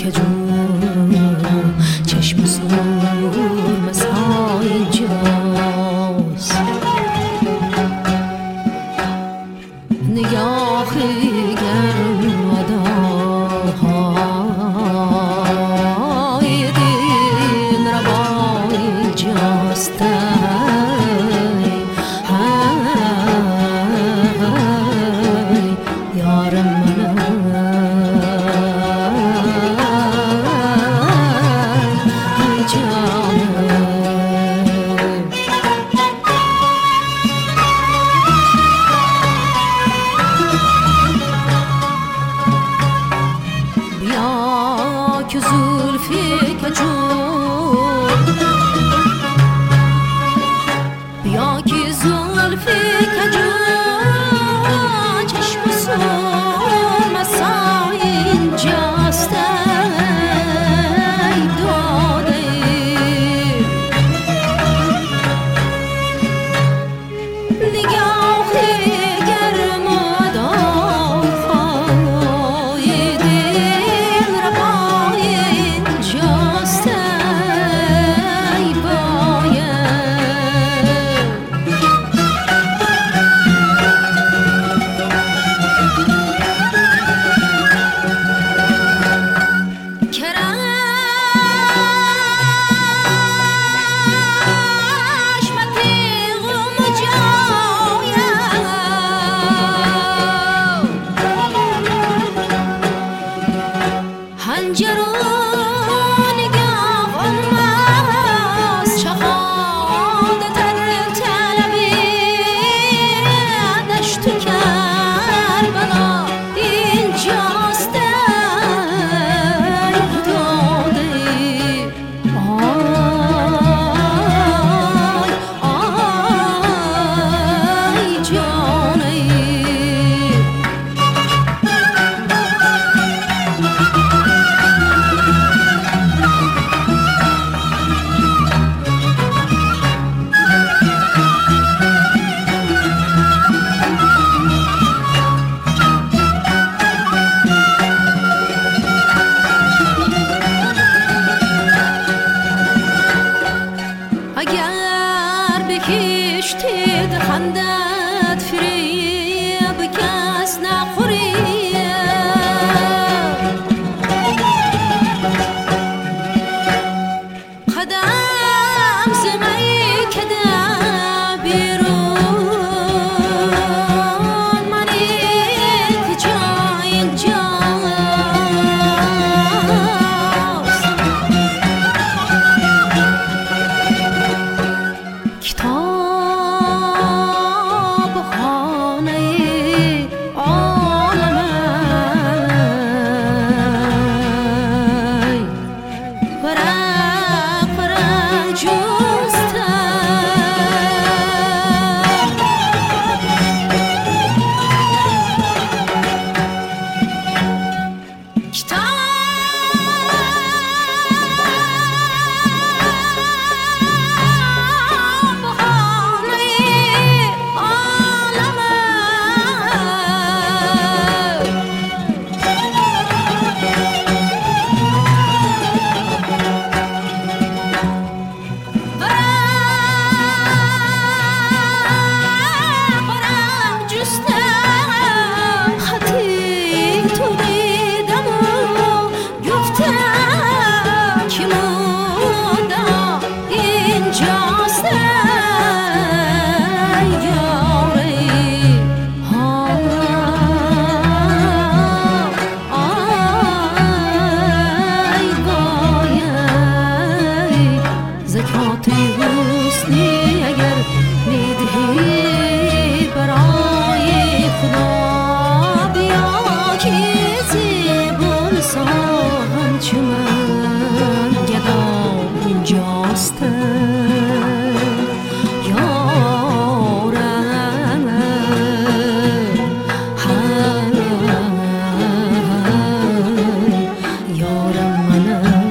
جو چشم سرمه سای اینجاست نگاه گرم اداهای دین روا اینجاست یارم که زلفی کجور بیا که زلفی کجور چشم سرمه سای اینجاست ای داده نگاه گرم اداهای دل ربای اینجاست ای اگر بکشتید خندت فریب کس نخوری قدم زمی کده بیرون منی که جای اینجاست کتاب خانه عالمه ورق ورق جسته زکات حسنی اگر میدهی برای خدا بیا که زیبون ساهم چمن گدا اینجاست یارم یارم منم